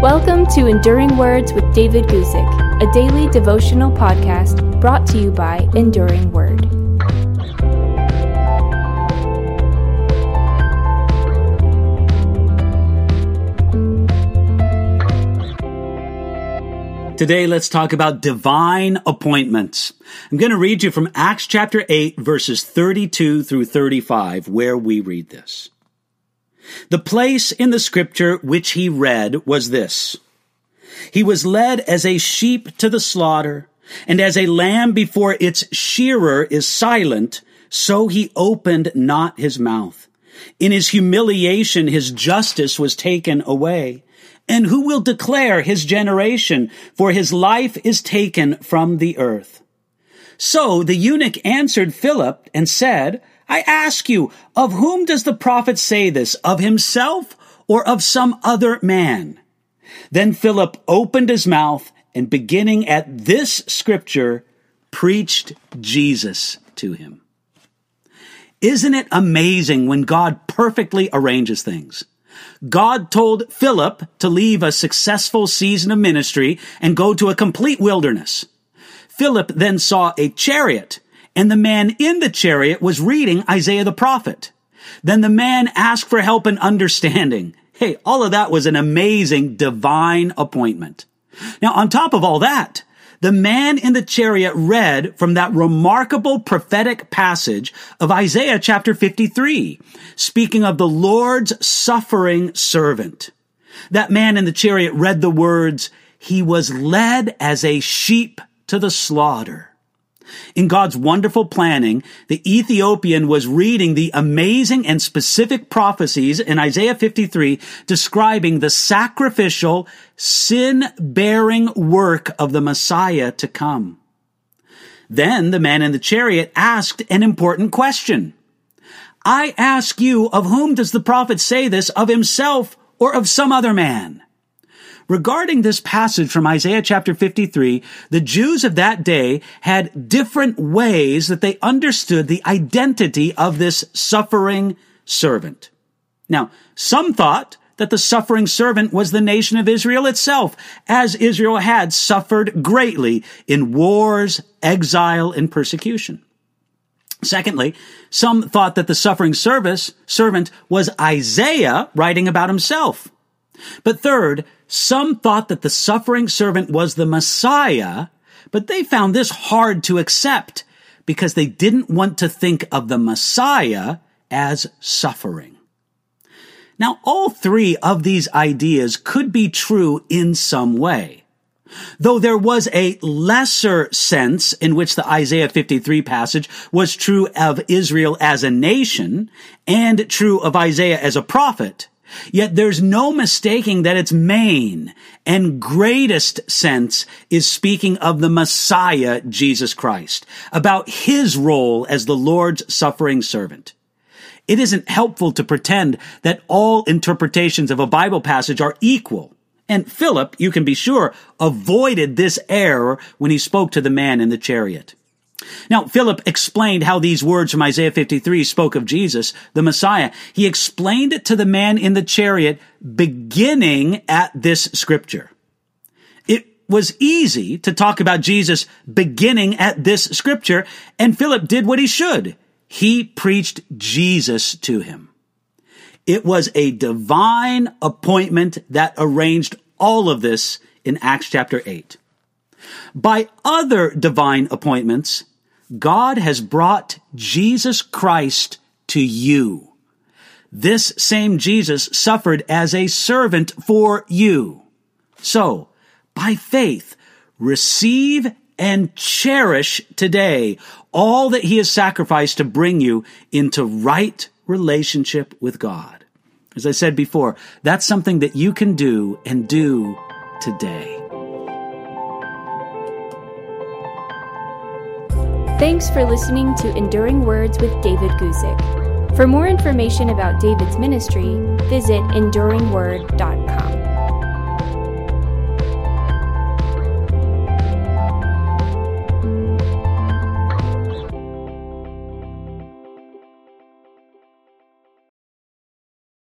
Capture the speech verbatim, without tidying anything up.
Welcome to Enduring Words with David Guzik, a daily devotional podcast brought to you by Enduring Word. Today, let's talk about divine appointments. I'm going to read you from Acts chapter eight, verses thirty-two through thirty-five, where we read this. The place in the scripture which he read was this: He was led as a sheep to the slaughter, and as a lamb before its shearer is silent, so he opened not his mouth. In his humiliation, his justice was taken away. And who will declare his generation? For his life is taken from the earth. So the eunuch answered Philip and said, I ask you, of whom does the prophet say this, of himself or of some other man? Then Philip opened his mouth and beginning at this scripture, preached Jesus to him. Isn't it amazing when God perfectly arranges things? God told Philip to leave a successful season of ministry and go to a complete wilderness. Philip then saw a chariot, and the man in the chariot was reading Isaiah the prophet. Then the man asked for help and understanding. Hey, all of that was an amazing divine appointment. Now, on top of all that, the man in the chariot read from that remarkable prophetic passage of Isaiah chapter fifty-three, speaking of the Lord's suffering servant. That man in the chariot read the words, He was led as a sheep to the slaughter. In God's wonderful planning, the Ethiopian was reading the amazing and specific prophecies in Isaiah fifty-three describing the sacrificial, sin-bearing work of the Messiah to come. Then the man in the chariot asked an important question. I ask you, of whom does the prophet say this, of himself or of some other man? Regarding this passage from Isaiah chapter fifty-three, the Jews of that day had different ways that they understood the identity of this suffering servant. Now, some thought that the suffering servant was the nation of Israel itself, as Israel had suffered greatly in wars, exile, and persecution. Secondly, some thought that the suffering service, servant was Isaiah writing about himself. But third, some thought that the suffering servant was the Messiah, but they found this hard to accept because they didn't want to think of the Messiah as suffering. Now, all three of these ideas could be true in some way, though there was a lesser sense in which the Isaiah fifty-three passage was true of Israel as a nation and true of Isaiah as a prophet. Yet there's no mistaking that its main and greatest sense is speaking of the Messiah, Jesus Christ, about his role as the Lord's suffering servant. It isn't helpful to pretend that all interpretations of a Bible passage are equal. And Philip, you can be sure, avoided this error when he spoke to the man in the chariot. Now, Philip explained how these words from Isaiah fifty-three spoke of Jesus, the Messiah. He explained it to the man in the chariot beginning at this scripture. It was easy to talk about Jesus beginning at this scripture, and Philip did what he should. He preached Jesus to him. It was a divine appointment that arranged all of this in Acts chapter eight. By other divine appointments, God has brought Jesus Christ to you. This same Jesus suffered as a servant for you. So, by faith, receive and cherish today all that he has sacrificed to bring you into right relationship with God. As I said before, that's something that you can do and do today. Thanks for listening to Enduring Words with David Guzik. For more information about David's ministry, visit enduring word dot com.